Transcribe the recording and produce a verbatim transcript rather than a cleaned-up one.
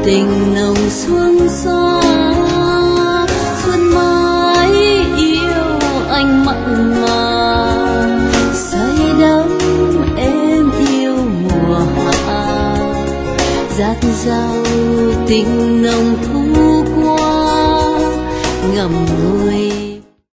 tình nồng xuông gió. Xuân mãi yêu anh mặn mà, say đắm em yêu mùa hạ. Dạt dào tình nồng thu qua, ngậm ngùi